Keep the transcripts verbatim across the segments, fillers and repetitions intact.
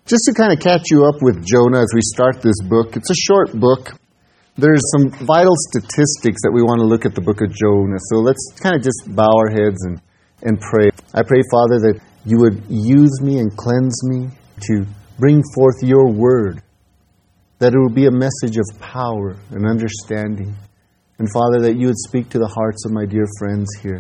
Just to kind of catch you up with Jonah as we start this book, it's a short book. There's some vital statistics that we want to look at the book of Jonah. So let's kind of just bow our heads and, and pray. I pray, Father, that you would use me and cleanse me to bring forth your word, that it will be a message of power and understanding. And Father, that you would speak to the hearts of my dear friends here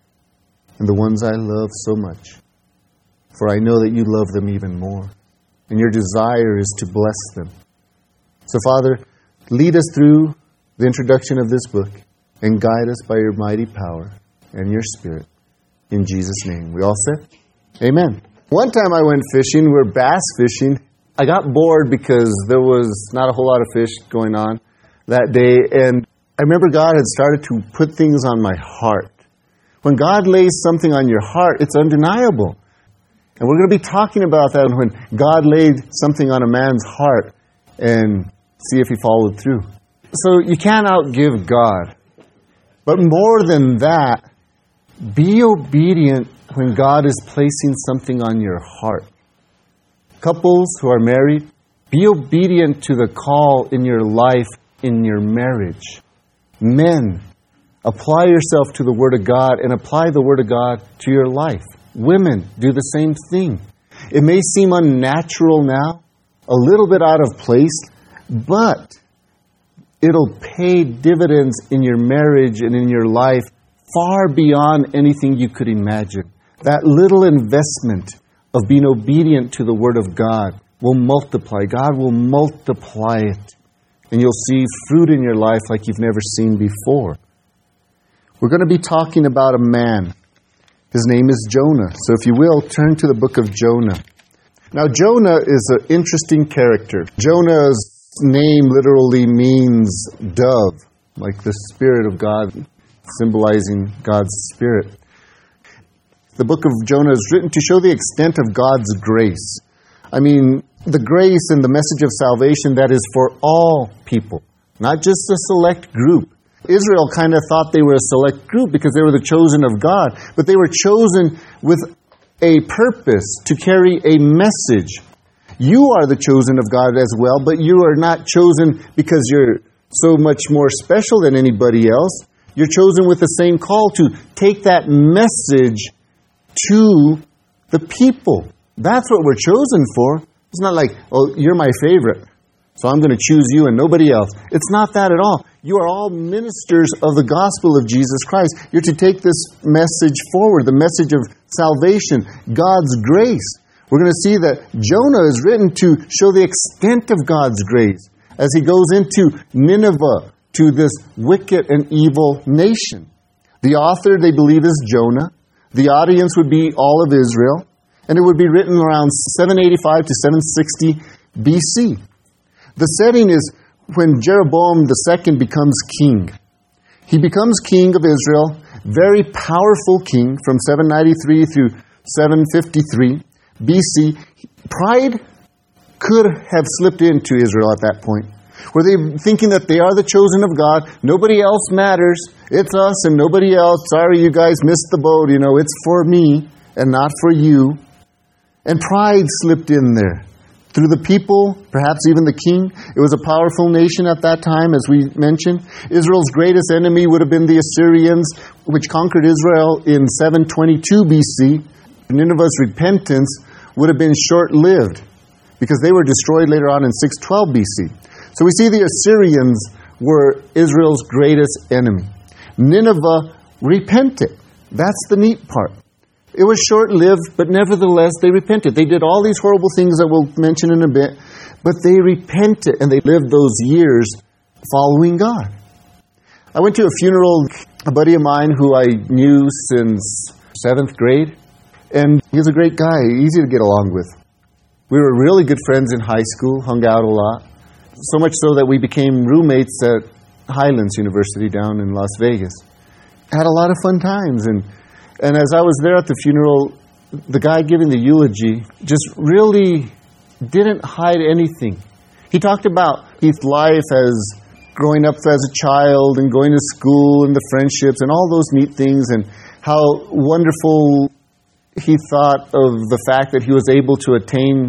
and the ones I love so much. For I know that you love them even more. And your desire is to bless them. So Father, lead us through the introduction of this book and guide us by your mighty power and your Spirit. In Jesus' name. We all said? Amen. One time I went fishing. We were bass fishing. I got bored because there was not a whole lot of fish going on that day. And I remember God had started to put things on my heart. When God lays something on your heart, it's undeniable. And we're going to be talking about that when God laid something on a man's heart and see if he followed through. So you can't outgive God. But more than that, be obedient when God is placing something on your heart. Couples who are married, be obedient to the call in your life, in your marriage. Men, apply yourself to the Word of God and apply the Word of God to your life. Women, do the same thing. It may seem unnatural now, a little bit out of place, but it'll pay dividends in your marriage and in your life far beyond anything you could imagine. That little investment of being obedient to the Word of God will multiply. God will multiply it. And you'll see fruit in your life like you've never seen before. We're going to be talking about a man. His name is Jonah. So if you will, turn to the book of Jonah. Now Jonah is an interesting character. Jonah's name literally means dove, like the Spirit of God, symbolizing God's Spirit. The book of Jonah is written to show the extent of God's grace. I mean, the grace and the message of salvation that is for all people, not just a select group. Israel kind of thought they were a select group because they were the chosen of God, but they were chosen with a purpose to carry a message. You are the chosen of God as well, but you are not chosen because you're so much more special than anybody else. You're chosen with the same call to take that message to the people. That's what we're chosen for. It's not like, oh, you're my favorite, so I'm going to choose you and nobody else. It's not that at all. You are all ministers of the gospel of Jesus Christ. You're to take this message forward, the message of salvation, God's grace. We're going to see that Jonah is written to show the extent of God's grace as he goes into Nineveh, to this wicked and evil nation. The author, they believe, is Jonah. The audience would be all of Israel. And it would be written around seven eighty-five to seven sixty B C. The setting is when Jeroboam the Second becomes king. He becomes king of Israel, very powerful king from seven ninety-three through seven fifty-three B C. Pride could have slipped into Israel at that point. Were they thinking that they are the chosen of God? Nobody else matters. It's us and nobody else. Sorry, you guys missed the boat. You know, it's for me and not for you. And pride slipped in there. Through the people, perhaps even the king. It was a powerful nation at that time, as we mentioned. Israel's greatest enemy would have been the Assyrians, which conquered Israel in seven twenty-two B C. Nineveh's repentance would have been short-lived because they were destroyed later on in six twelve B C. So we see the Assyrians were Israel's greatest enemy. Nineveh repented. That's the neat part. It was short-lived, but nevertheless, they repented. They did all these horrible things that we'll mention in a bit, but they repented, and they lived those years following God. I went to a funeral, a buddy of mine who I knew since seventh grade, and he was a great guy, easy to get along with. We were really good friends in high school, hung out a lot, so much so that we became roommates at Highlands University down in Las Vegas. Had a lot of fun times, and And as I was there at the funeral, the guy giving the eulogy just really didn't hide anything. He talked about his life as growing up as a child and going to school and the friendships and all those neat things, and how wonderful he thought of the fact that he was able to attain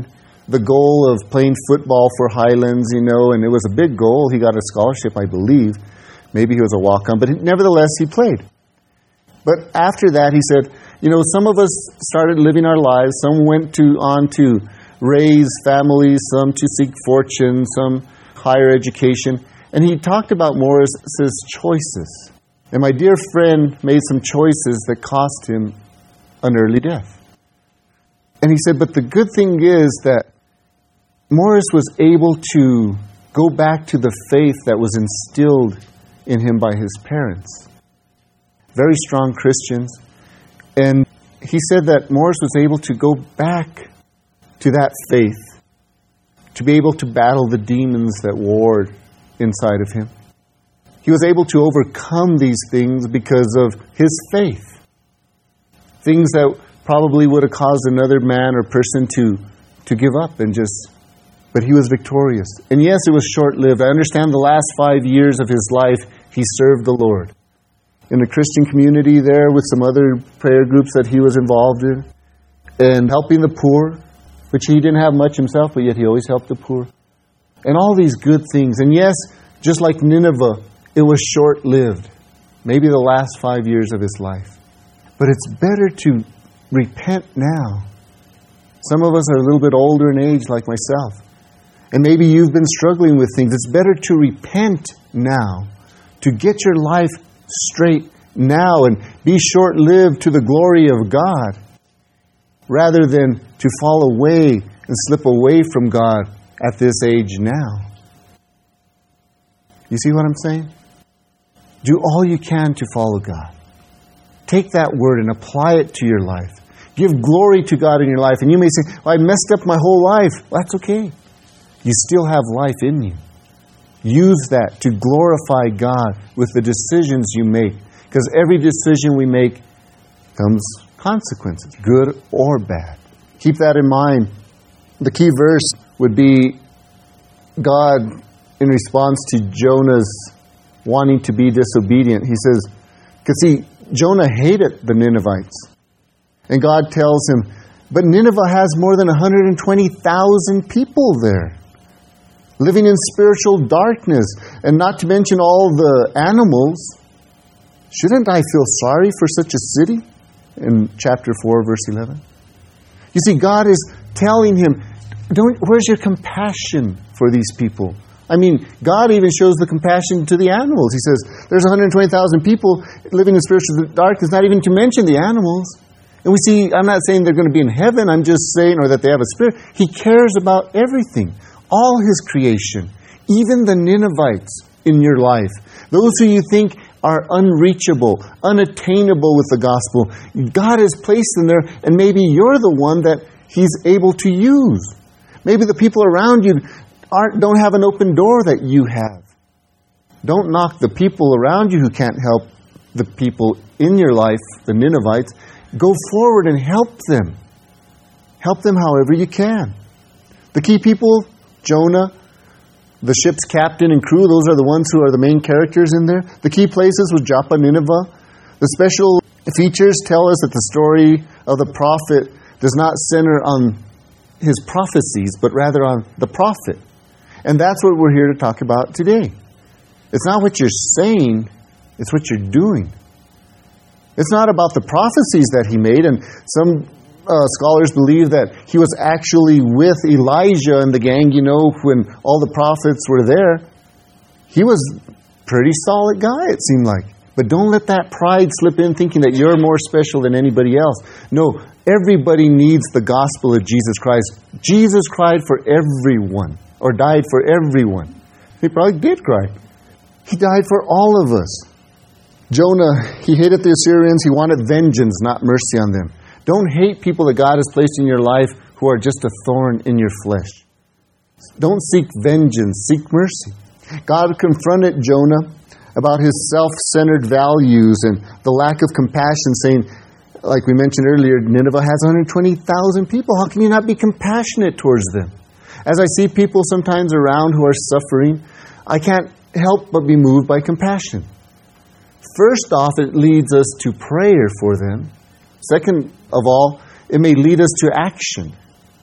the goal of playing football for Highlands, you know, and it was a big goal. He got a scholarship, I believe. Maybe he was a walk-on, but he, nevertheless, he played. But after that, he said, you know, some of us started living our lives. Some went to on to raise families, some to seek fortune, some higher education. And he talked about Morris's choices. And my dear friend made some choices that cost him an early death. And he said, but the good thing is that Morris was able to go back to the faith that was instilled in him by his parents. Very strong Christians. And he said that Morris was able to go back to that faith, to be able to battle the demons that warred inside of him. He was able to overcome these things because of his faith. Things that probably would have caused another man or person to, to give up and just... But he was victorious. And yes, it was short-lived. I understand the last five years of his life, he served the Lord. In a Christian community there with some other prayer groups that he was involved in. And helping the poor, which he didn't have much himself, but yet he always helped the poor. And all these good things. And yes, just like Nineveh, it was short-lived. Maybe the last five years of his life. But it's better to repent now. Some of us are a little bit older in age, like myself. And maybe you've been struggling with things. It's better to repent now. To get your life straight now and be short-lived to the glory of God. Rather than to fall away and slip away from God at this age now. You see what I'm saying? Do all you can to follow God. Take that word and apply it to your life. Give glory to God in your life. And you may say, well, I messed up my whole life. Well, that's okay. You still have life in you. Use that to glorify God with the decisions you make. Because every decision we make comes consequences, good or bad. Keep that in mind. The key verse would be God in response to Jonah's wanting to be disobedient. He says, because see, Jonah hated the Ninevites. And God tells him, but Nineveh has more than one hundred twenty thousand people there, living in spiritual darkness, and not to mention all the animals. Shouldn't I feel sorry for such a city? In chapter four, verse eleven. You see, God is telling him, "Don't. Where's your compassion for these people?" I mean, God even shows the compassion to the animals. He says, there's one hundred twenty thousand people living in spiritual darkness, not even to mention the animals. And we see, I'm not saying they're going to be in heaven, I'm just saying, or that they have a spirit. He cares about everything. All His creation. Even the Ninevites in your life. Those who you think are unreachable, unattainable with the gospel. God has placed them there, and maybe you're the one that He's able to use. Maybe the people around you aren't, don't have an open door that you have. Don't knock the people around you who can't help the people in your life, the Ninevites. Go forward and help them. Help them however you can. The key people, Jonah, the ship's captain and crew, those are the ones who are the main characters in there. The key places was Joppa, Nineveh. The special features tell us that the story of the prophet does not center on his prophecies, but rather on the prophet. And that's what we're here to talk about today. It's not what you're saying, it's what you're doing. It's not about the prophecies that he made, and some uh, scholars believe that he was actually with Elijah and the gang, you know, when all the prophets were there. He was a pretty solid guy, it seemed like. But don't let that pride slip in thinking that you're more special than anybody else. No, everybody needs the gospel of Jesus Christ. Jesus cried for everyone, or died for everyone. He probably did cry. He died for all of us. Jonah, he hated the Assyrians. He wanted vengeance, not mercy on them. Don't hate people that God has placed in your life who are just a thorn in your flesh. Don't seek vengeance, seek mercy. God confronted Jonah about his self-centered values and the lack of compassion, saying, like we mentioned earlier, Nineveh has one hundred twenty thousand people. How can you not be compassionate towards them? As I see people sometimes around who are suffering, I can't help but be moved by compassion. First off, it leads us to prayer for them. Second of all, it may lead us to action.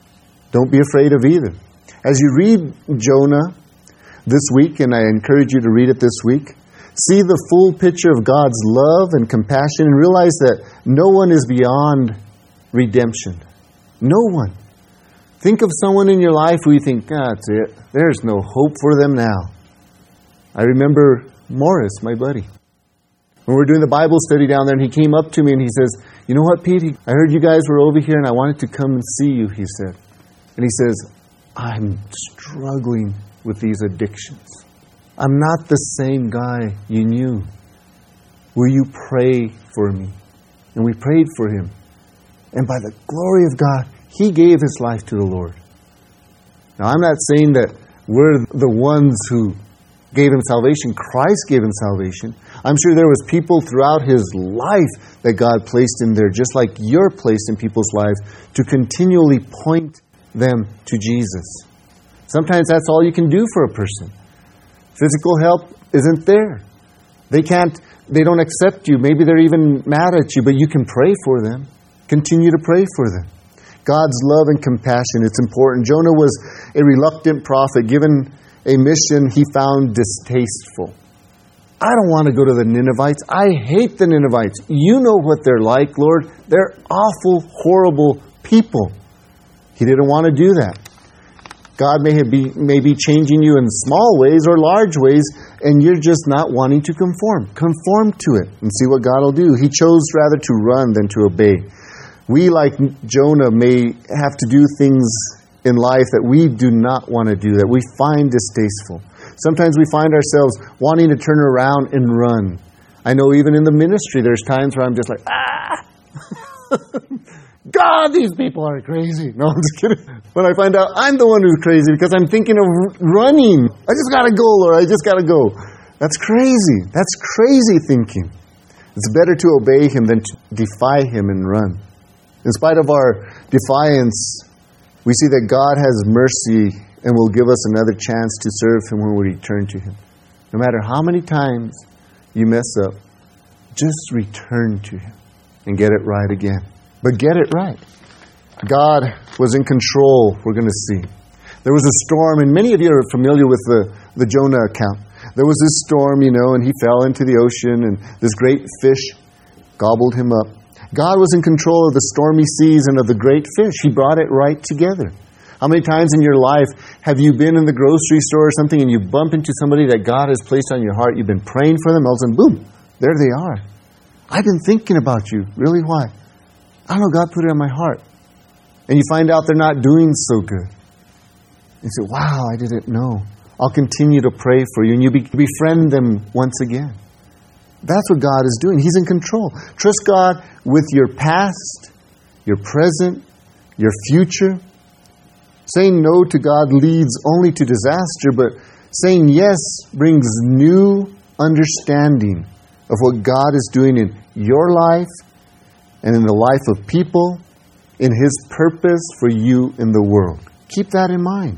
Don't be afraid of either. As you read Jonah this week, and I encourage you to read it this week, see the full picture of God's love and compassion and realize that no one is beyond redemption. No one. Think of someone in your life who you think, ah, that's it. There's no hope for them now. I remember Morris, my buddy. When we were doing the Bible study down there, and he came up to me and he says, you know what, Pete? I heard you guys were over here and I wanted to come and see you, he said. And he says, I'm struggling with these addictions. I'm not the same guy you knew. Will you pray for me? And we prayed for him. And by the glory of God, he gave his life to the Lord. Now, I'm not saying that we're the ones who gave him salvation. Christ gave him salvation. I'm sure there was people throughout his life that God placed in there, just like you're placed in people's lives, to continually point them to Jesus. Sometimes that's all you can do for a person. Physical help isn't there. They can't, they don't accept you. Maybe they're even mad at you, but you can pray for them. Continue to pray for them. God's love and compassion, it's important. Jonah was a reluctant prophet, given a mission he found distasteful. I don't want to go to the Ninevites. I hate the Ninevites. You know what they're like, Lord. They're awful, horrible people. He didn't want to do that. God may be, may be changing you in small ways or large ways, and you're just not wanting to conform. Conform to it and see what God will do. He chose rather to run than to obey. We, like Jonah, may have to do things in life that we do not want to do, that we find distasteful. Sometimes we find ourselves wanting to turn around and run. I know even in the ministry, there's times where I'm just like, ah! God, these people are crazy. No, I'm just kidding. When I find out I'm the one who's crazy because I'm thinking of running. I just got to go, Lord. I just got to go. That's crazy. That's crazy thinking. It's better to obey Him than to defy Him and run. In spite of our defiance, we see that God has mercy and will give us another chance to serve Him when we return to Him. No matter how many times you mess up, just return to Him and get it right again. But get it right. God was in control, we're going to see. There was a storm, and many of you are familiar with the, the Jonah account. There was this storm, you know, and he fell into the ocean, and this great fish gobbled him up. God was in control of the stormy seas and of the great fish. He brought it right together. How many times in your life have you been in the grocery store or something and you bump into somebody that God has placed on your heart? You've been praying for them, all of a sudden, boom, there they are. I've been thinking about you. Really, why? I don't know, God put it on my heart. And you find out they're not doing so good. You say, wow, I didn't know. I'll continue to pray for you. And you be, befriend them once again. That's what God is doing. He's in control. Trust God with your past, your present, your future. Saying no to God leads only to disaster, but saying yes brings new understanding of what God is doing in your life and in the life of people, in His purpose for you in the world. Keep that in mind.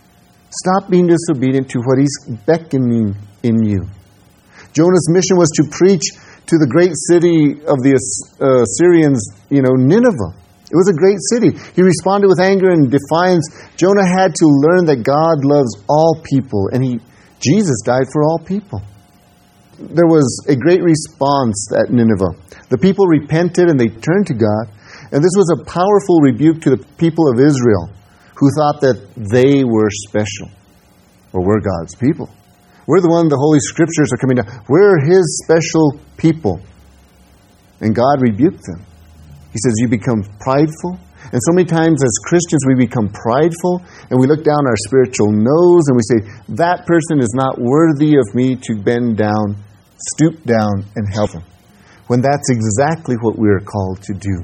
Stop being disobedient to what He's beckoning in you. Jonah's mission was to preach to the great city of the uh, Assyrians, you know, Nineveh. It was a great city. He responded with anger and defiance. Jonah had to learn that God loves all people, and he, Jesus died for all people. There was a great response at Nineveh. The people repented and they turned to God, and this was a powerful rebuke to the people of Israel who thought that they were special. Well, we're God's people. We're the one the Holy Scriptures are coming down. We're His special people. And God rebuked them. He says, you become prideful. And so many times as Christians we become prideful and we look down our spiritual nose and we say, that person is not worthy of me to bend down, stoop down, and help him. When that's exactly what we are called to do.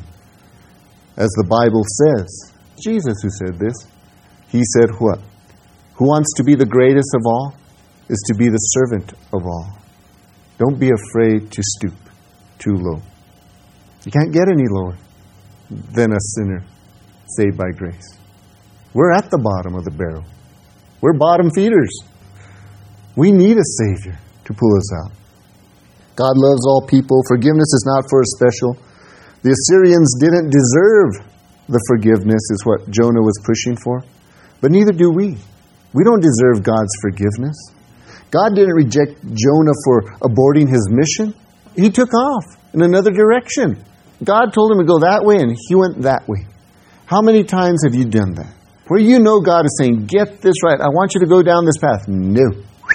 As the Bible says, Jesus who said this, He said what? Who wants to be the greatest of all is to be the servant of all. Don't be afraid to stoop too low. You can't get any lower than a sinner saved by grace. We're at the bottom of the barrel. We're bottom feeders. We need a Savior to pull us out. God loves all people. Forgiveness is not for a special. The Assyrians didn't deserve the forgiveness is what Jonah was pushing for. But neither do we. We don't deserve God's forgiveness. God didn't reject Jonah for aborting his mission. He took off in another direction. God told him to go that way, and he went that way. How many times have you done that? Where you know God is saying, get this right. I want you to go down this path. No.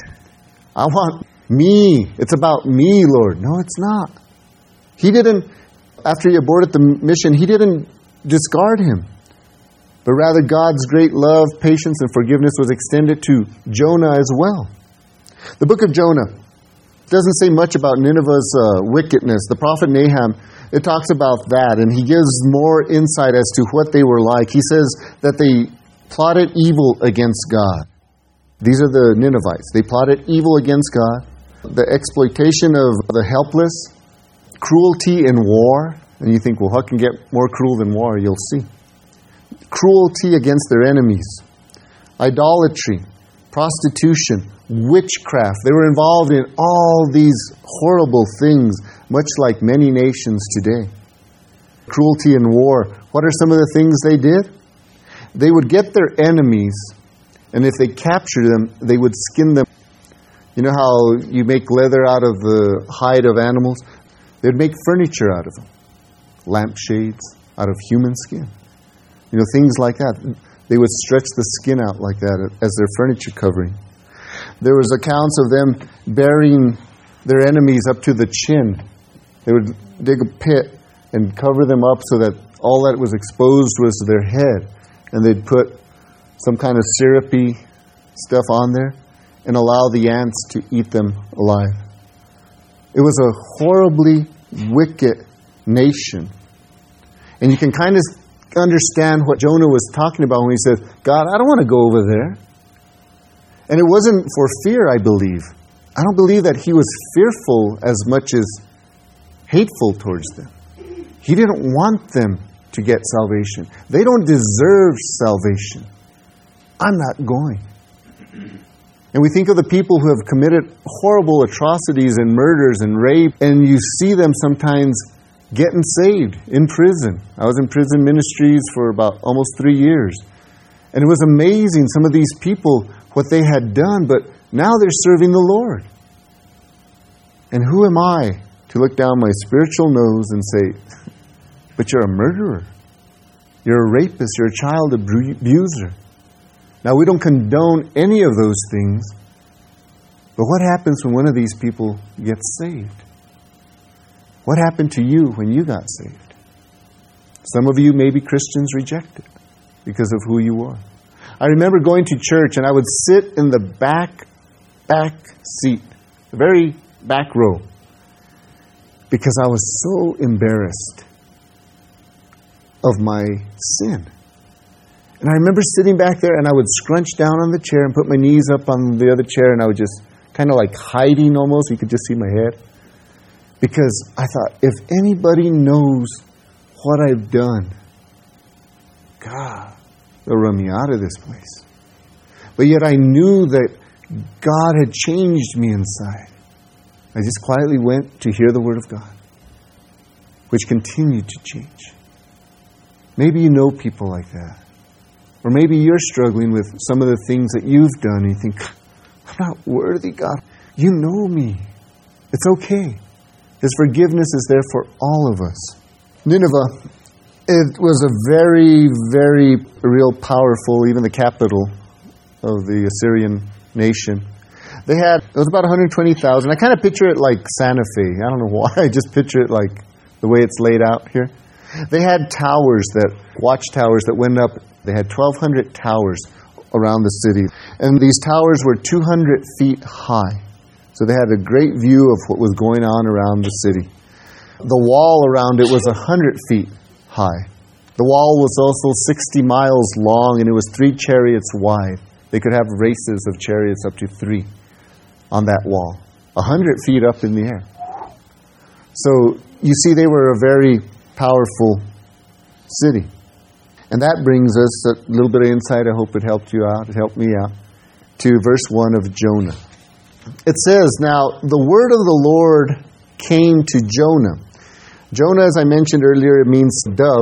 I want me. It's about me, Lord. No, it's not. He didn't, after he aborted the mission, he didn't discard him. But rather God's great love, patience, and forgiveness was extended to Jonah as well. The book of Jonah doesn't say much about Nineveh's uh, wickedness. The prophet Nahum, it talks about that, and he gives more insight as to what they were like. He says that they plotted evil against God. These are the Ninevites. They plotted evil against God. The exploitation of the helpless, cruelty in war. And you think, well, what can get more cruel than war? You'll see. Cruelty against their enemies. Idolatry, prostitution, witchcraft. They were involved in all these horrible things, much like many nations today. Cruelty in war. What are some of the things they did? They would get their enemies, and if they captured them, they would skin them. You know how you make leather out of the hide of animals? They'd make furniture out of them. Lampshades out of human skin. You know, things like that. They would stretch the skin out like that as their furniture covering. There was accounts of them burying their enemies up to the chin. They would dig a pit and cover them up so that all that was exposed was their head. And they'd put some kind of syrupy stuff on there and allow the ants to eat them alive. It was a horribly wicked nation. And you can kind of understand what Jonah was talking about when he said, God, I don't want to go over there. And it wasn't for fear, I believe. I don't believe that he was fearful as much as hateful towards them. He didn't want them to get salvation. They don't deserve salvation. I'm not going. And we think of the people who have committed horrible atrocities and murders and rape, and you see them sometimes getting saved in prison. I was in prison ministries for about almost three years. And it was amazing, some of these people, what they had done, but now they're serving the Lord. And who am I to look down my spiritual nose and say, but you're a murderer. You're a rapist. You're a child abuser. Now, we don't condone any of those things. But what happens when one of these people gets saved? What happened to you when you got saved? Some of you, maybe Christians, rejected because of who you are. I remember going to church and I would sit in the back, back seat, the very back row, because I was so embarrassed of my sin. And I remember sitting back there and I would scrunch down on the chair and put my knees up on the other chair and I would just kind of like hiding almost. You could just see my head. Because I thought, if anybody knows what I've done, God, they'll run me out of this place. But yet I knew that God had changed me inside. I just quietly went to hear the Word of God, which continued to change. Maybe you know people like that. Or maybe you're struggling with some of the things that you've done and you think, I'm not worthy, God. You know me. It's okay. His forgiveness is there for all of us. Nineveh, it was a very, very real powerful, even the capital of the Assyrian nation. They had, it was about one hundred twenty thousand. I kind of picture it like Santa Fe. I don't know why. I just picture it like the way it's laid out here. They had towers, that watchtowers that went up. They had twelve hundred towers around the city. And these towers were two hundred feet high. So they had a great view of what was going on around the city. The wall around it was one hundred feet high. The wall was also sixty miles long and it was three chariots wide. They could have races of chariots up to three on that wall. one hundred feet up in the air. So you see, they were a very powerful city. And that brings us a little bit of insight. I hope it helped you out. It helped me out. To verse one of Jonah. It says, now, the word of the Lord came to Jonah. Jonah, as I mentioned earlier, it means dove.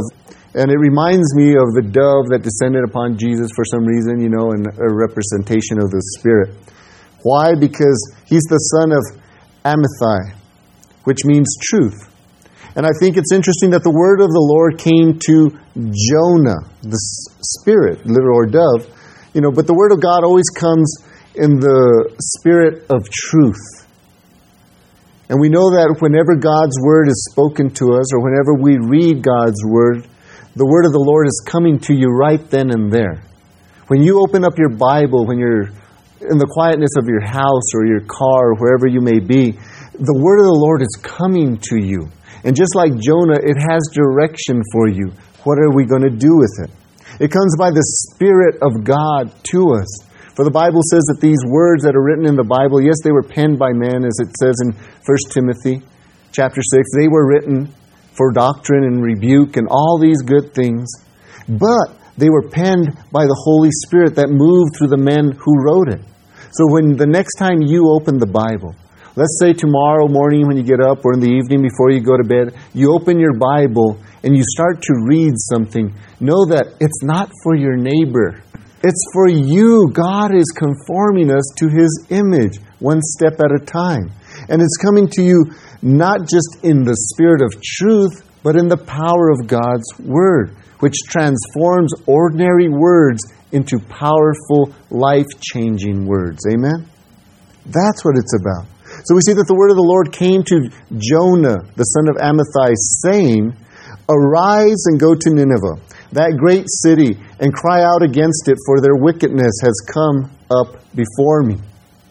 And it reminds me of the dove that descended upon Jesus for some reason, you know, and a representation of the Spirit. Why? Because he's the son of Amittai, which means truth. And I think it's interesting that the word of the Lord came to Jonah, the spirit, literal or dove, you know, but the word of God always comes in the spirit of truth. And we know that whenever God's word is spoken to us, or whenever we read God's word, the word of the Lord is coming to you right then and there. When you open up your Bible, when you're in the quietness of your house or your car or wherever you may be, the word of the Lord is coming to you. And just like Jonah, it has direction for you. What are we going to do with it? It comes by the Spirit of God to us. For the Bible says that these words that are written in the Bible, yes, they were penned by men, as it says in First Timothy chapter six. They were written for doctrine and rebuke and all these good things. But they were penned by the Holy Spirit that moved through the men who wrote it. So when the next time you open the Bible, let's say tomorrow morning when you get up or in the evening before you go to bed, you open your Bible and you start to read something, know that it's not for your neighbor. It's for you. God is conforming us to His image, one step at a time. And it's coming to you not just in the spirit of truth, but in the power of God's Word, which transforms ordinary words into powerful, life-changing words. Amen? That's what it's about. So we see that the word of the Lord came to Jonah, the son of Amittai, saying, "Arise and go to Nineveh, that great city, and cry out against it, for their wickedness has come up before me."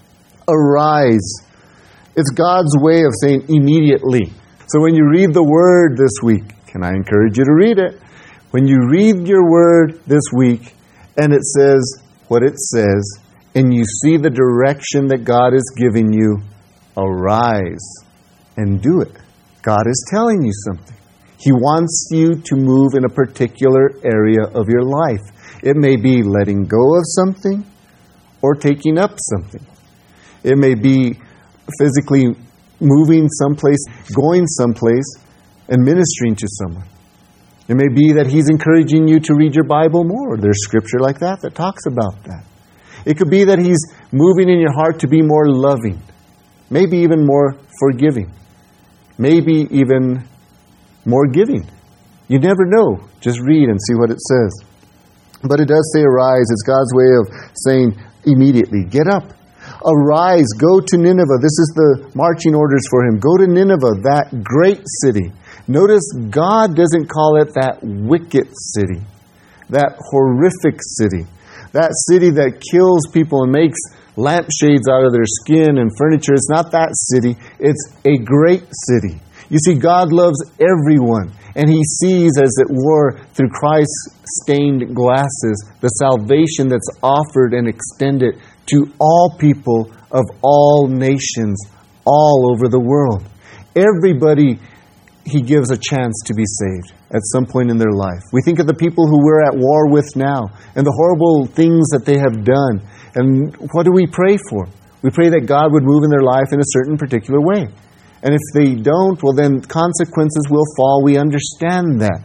Arise. It's God's way of saying immediately. So when you read the word this week, can I encourage you to read it? When you read your word this week, and it says what it says, and you see the direction that God is giving you, arise and do it. God is telling you something. He wants you to move in a particular area of your life. It may be letting go of something or taking up something. It may be physically moving someplace, going someplace, and ministering to someone. It may be that He's encouraging you to read your Bible more. There's scripture like that that talks about that. It could be that He's moving in your heart to be more loving. Maybe even more forgiving. Maybe even more giving. You never know. Just read and see what it says. But it does say arise. It's God's way of saying immediately, get up. Arise, go to Nineveh. This is the marching orders for him. Go to Nineveh, that great city. Notice God doesn't call it that wicked city, that horrific city, that city that kills people and makes lampshades out of their skin and furniture. It's not that city. It's a great city. You see, God loves everyone, and He sees, as it were, through Christ's stained glasses, the salvation that's offered and extended to all people of all nations, all over the world. Everybody He gives a chance to be saved at some point in their life. We think of the people who we're at war with now, and the horrible things that they have done. And what do we pray for? We pray that God would move in their life in a certain particular way. And if they don't, well then consequences will fall. We understand that.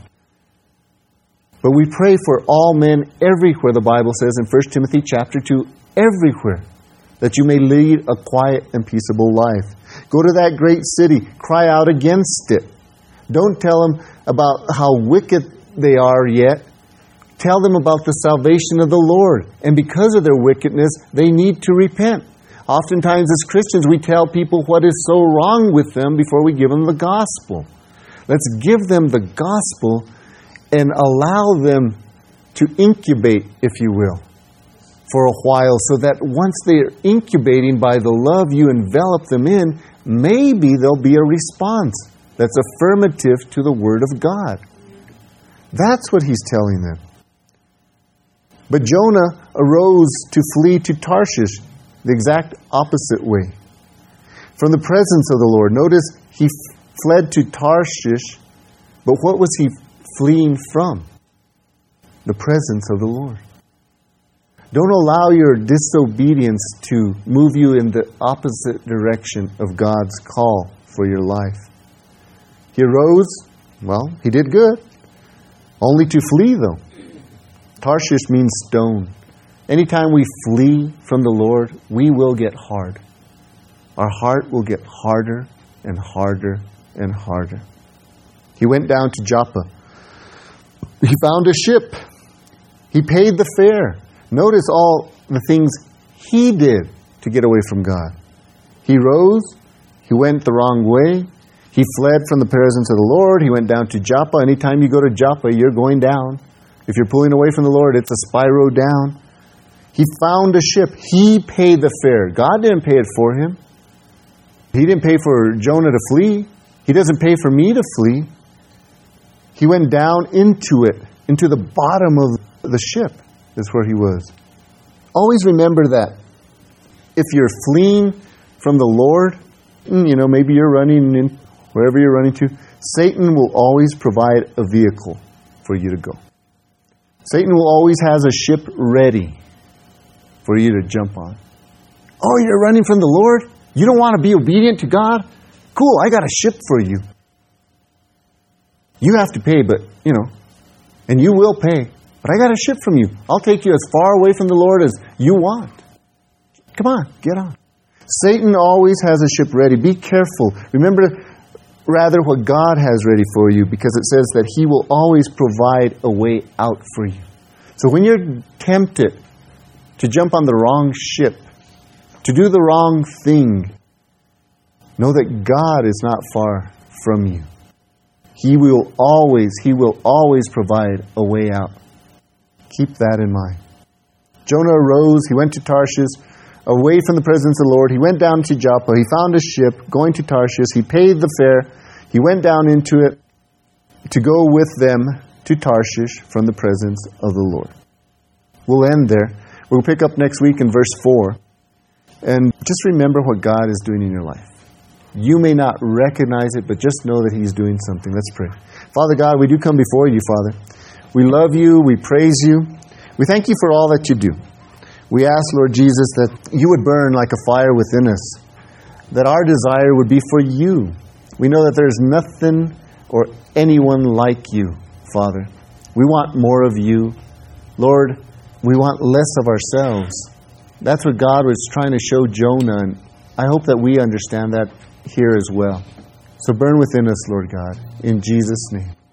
But we pray for all men everywhere, the Bible says in First Timothy chapter two, everywhere, that you may lead a quiet and peaceable life. Go to that great city. Cry out against it. Don't tell them about how wicked they are yet. Tell them about the salvation of the Lord. And because of their wickedness, they need to repent. Oftentimes as Christians, we tell people what is so wrong with them before we give them the gospel. Let's give them the gospel and allow them to incubate, if you will, for a while, so that once they're incubating by the love you envelop them in, maybe there'll be a response that's affirmative to the Word of God. That's what He's telling them. But Jonah arose to flee to Tarshish, the exact opposite way. From the presence of the Lord. Notice he f- fled to Tarshish, but what was he fleeing from? The presence of the Lord. Don't allow your disobedience to move you in the opposite direction of God's call for your life. He arose, well, he did good. Only to flee, though. Tarshish means stone. Anytime we flee from the Lord, we will get hard. Our heart will get harder and harder and harder. He went down to Joppa. He found a ship. He paid the fare. Notice all the things he did to get away from God. He rose. He went the wrong way. He fled from the presence of the Lord. He went down to Joppa. Anytime you go to Joppa, you're going down. If you're pulling away from the Lord, it's a spiral down. He found a ship. He paid the fare. God didn't pay it for him. He didn't pay for Jonah to flee. He doesn't pay for me to flee. He went down into it, into the bottom of the ship. That's where he was. Always remember that. If you're fleeing from the Lord, you know, maybe you're running in wherever you're running to, Satan will always provide a vehicle for you to go. Satan will always has a ship ready for you to jump on. Oh, you're running from the Lord? You don't want to be obedient to God? Cool, I got a ship for you. You have to pay, but, you know, and you will pay. But I got a ship from you. I'll take you as far away from the Lord as you want. Come on, get on. Satan always has a ship ready. Be careful. Remember, rather, what God has ready for you, because it says that He will always provide a way out for you. So when you're tempted to jump on the wrong ship, to do the wrong thing, know that God is not far from you. He will always, He will always provide a way out. Keep that in mind. Jonah arose, he went to Tarshish, away from the presence of the Lord. He went down to Joppa. He found a ship going to Tarshish. He paid the fare. He went down into it to go with them to Tarshish from the presence of the Lord. We'll end there. We'll pick up next week in verse four. And just remember what God is doing in your life. You may not recognize it, but just know that He's doing something. Let's pray. Father God, we do come before you, Father. We love you. We praise you. We thank you for all that you do. We ask, Lord Jesus, that you would burn like a fire within us, that our desire would be for you. We know that there's nothing or anyone like you, Father. We want more of you. Lord, we want less of ourselves. That's what God was trying to show Jonah, and I hope that we understand that here as well. So burn within us, Lord God, in Jesus' name.